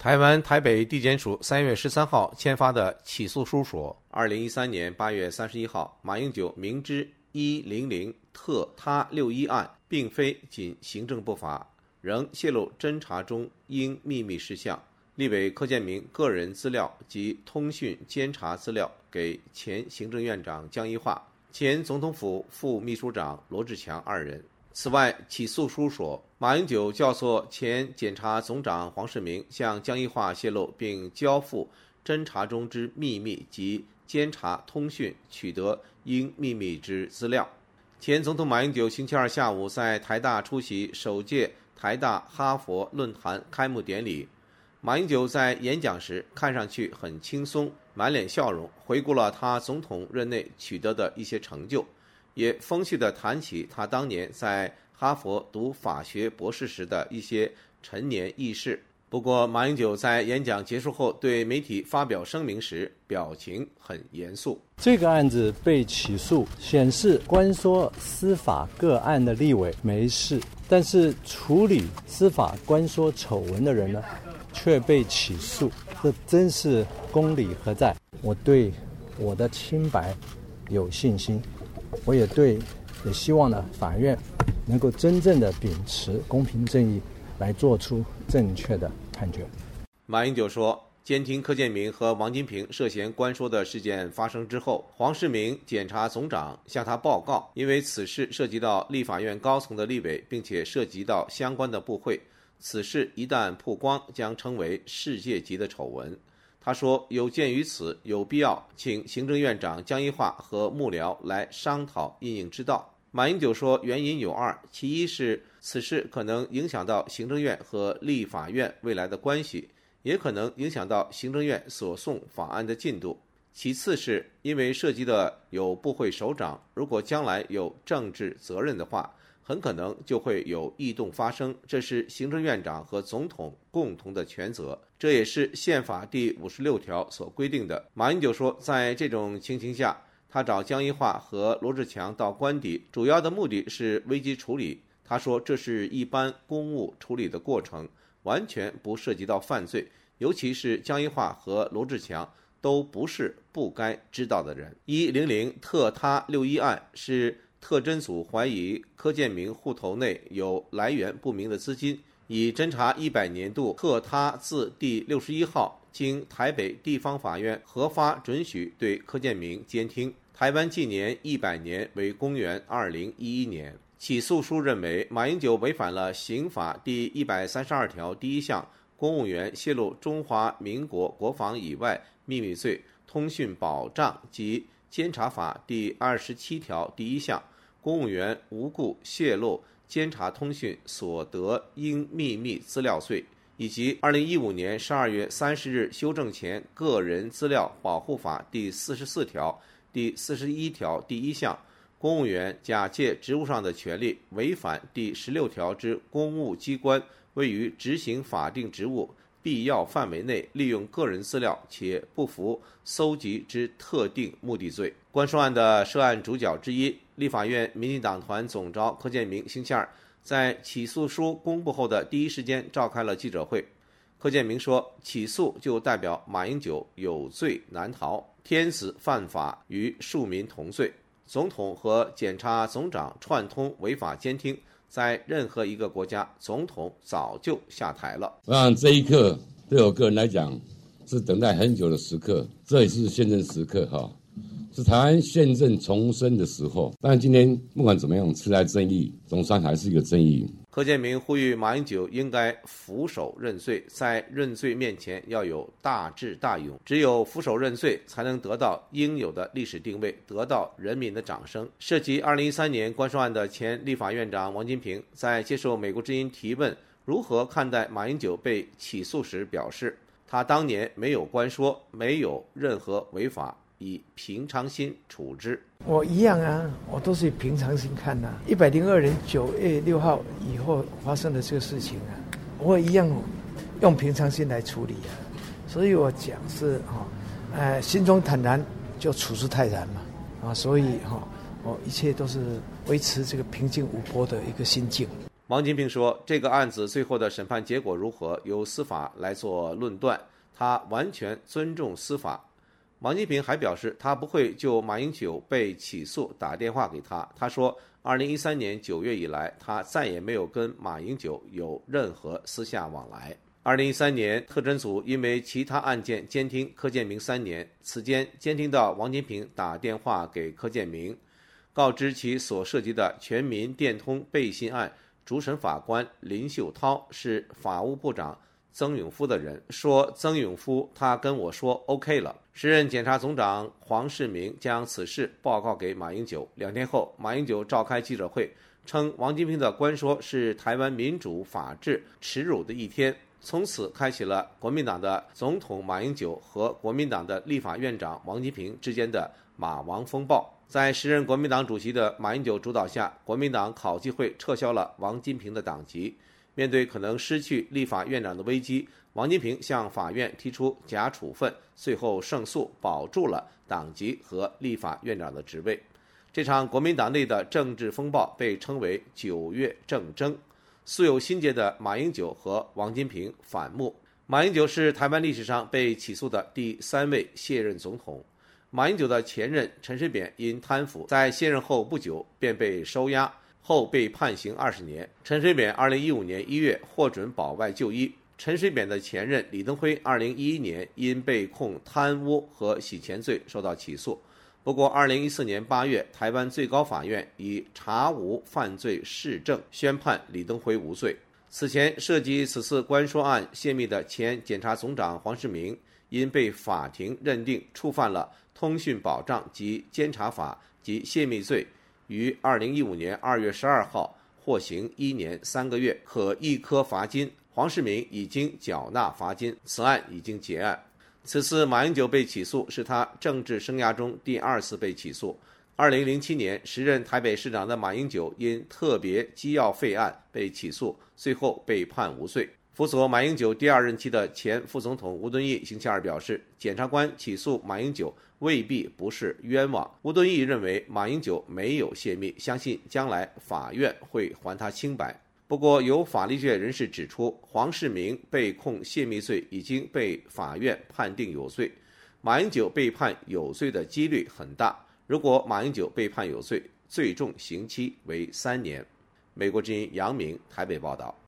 台湾台北地检署3月13号签发的起诉书说，2013年8月31号，马英九明知100特他61案并非仅行政不法，仍泄露侦查中应秘密事项，立委柯建铭个人资料及通讯监察资料给前行政院长江宜樺、前总统府副秘书长罗志强2人。此外，起诉书说，马英九教唆前检察总长黄世明向江宜樺泄露并交付侦查中之秘密及监察通讯取得应秘密之资料。前总统马英九星期二下午在台大出席首届台大哈佛论坛开幕典礼。马英九在演讲时看上去很轻松，满脸笑容，回顾了他总统任内取得的一些成就，也风趣地谈起他当年在哈佛读法学博士时的一些陈年轶事。不过，马英九在演讲结束后对媒体发表声明时，表情很严肃。 这个案子被起诉，显示关说司法个案的立委没事，但是处理司法关说丑闻的人呢，却被起诉，这真是公理何在？我对我的清白有信心，我也希望呢，法院能够真正的秉持公平正义，来做出正确的判决。 马英九说，监听柯建铭和王金平涉嫌关说的事件发生之后，黄世明检察总长向他报告，因为此事涉及到立法院高层的立委，并且涉及到相关的部会，此事一旦曝光，将成为世界级的丑闻。他说，有鉴于此，有必要请行政院长江宜樺和幕僚来商讨因应之道。马英九说，原因有2，其一是此事可能影响到行政院和立法院未来的关系，也可能影响到行政院所送法案的进度；其次是因为涉及的有部会首长，如果将来有政治责任的话，很可能就会有异动发生，这是行政院长和总统共同的权责，这也是宪法第56条所规定的。马英九说，在这种情形下，他找江宜樺和罗志强到官邸，主要的目的是危机处理。他说，这是一般公务处理的过程，完全不涉及到犯罪，尤其是江宜樺和罗志强都不是不该知道的人。100特他61案是特侦组怀疑柯建铭户头内有来源不明的资金，以侦查100年度特他字第61号经台北地方法院核发准许对柯建铭监听。台湾纪年100年为公元2011年。起诉书认为，马英九违反了刑法第132条第1项公务员泄露中华民国国防以外秘密罪、通讯保障及监察法第27条第1项公务员无故泄露监察通讯所得应秘密资料罪，以及2015年12月30日修正前个人资料保护法第44条、第41条第1项公务员假借职务上的权利，违反第16条之公务机关位于执行法定职务必要范围内利用个人资料且不服搜集之特定目的罪。关说案的涉案主角之一，立法院民进党团总召柯建铭星期二在起诉书公布后的第一时间召开了记者会。柯建铭说，起诉就代表马英九有罪难逃，天子犯法与庶民同罪，总统和检察总长串通违法监听，在任何一个国家，总统早就下台了。 我想这一刻对我个人来讲是等待很久的时刻，这也是宪政时刻是台湾宪政重生的时候。但今天不管怎么样，迟来正义，总算还是一个正义。 柯建铭呼吁马英九应该俯首认罪，在认罪面前要有大智大勇，只有俯首认罪，才能得到应有的历史定位，得到人民的掌声。涉及2013年关说案的前立法院长王金平在接受美国之音提问如何看待马英九被起诉时表示，他当年没有关说，没有任何违法，以平常心处之。 我一样啊，我都是以平常心看啊。102年9月6号以后发生的这个事情啊，我一样用平常心来处理啊。所以我讲是心中坦然就处之泰然嘛所以我一切都是维持这个平静无波的一个心境。 王金平说，这个案子最后的审判结果如何，由司法来做论断，他完全尊重司法。王金平还表示，他不会就马英九被起诉打电话给他。他说，2013年9月以来，他再也没有跟马英九有任何私下往来。2013年，特侦组因为其他案件监听柯建铭3年，此间监听到王金平打电话给柯建铭，告知其所涉及的全民电通背信案主审法官林秀涛是法务部长曾永夫的人，说曾永夫他跟我说 OK 了。时任检察总长黄世明将此事报告给马英九。2天后，马英九召开记者会，称王金平的官说是台湾民主法治耻辱的一天，从此开启了国民党的总统马英九和国民党的立法院长王金平之间的马王风暴。在时任国民党主席的马英九主导下，国民党考纪会撤销了王金平的党籍。面对可能失去立法院长的危机，王金平向法院提出假处分，最后胜诉，保住了党籍和立法院长的职位。这场国民党内的政治风暴被称为9月政争。素有心结的马英九和王金平反目。马英九是台湾历史上被起诉的第3位卸任总统。马英九的前任陈水扁因贪腐，在卸任后不久便被收押，后被判刑20年。陈水扁2015年1月获准保外就医。陈水扁的前任李登辉2011年因被控贪污和洗钱罪受到起诉。不过2014年8月，台湾最高法院以查无犯罪事证宣判李登辉无罪。此前涉及此次关说案泄密的前检察总长黄世明，因被法庭认定触犯了通讯保障及监察法及泄密罪，于2015年2月12号获刑1年3个月，可1科罚金。黄世明已经缴纳罚金，此案已经结案。此次马英九被起诉是他政治生涯中第2次被起诉。2007年，时任台北市长的马英九因特别机要费案被起诉，最后被判无罪。辅佐马英九第2任期的前副总统吴敦义星期二表示，检察官起诉马英九未必不是冤枉。吴敦义认为马英九没有泄密，相信将来法院会还他清白。不过，有法律界人士指出，黄世明被控泄密罪已经被法院判定有罪，马英九被判有罪的几率很大。如果马英九被判有罪，最重刑期为3年。美国之音杨明台北报道。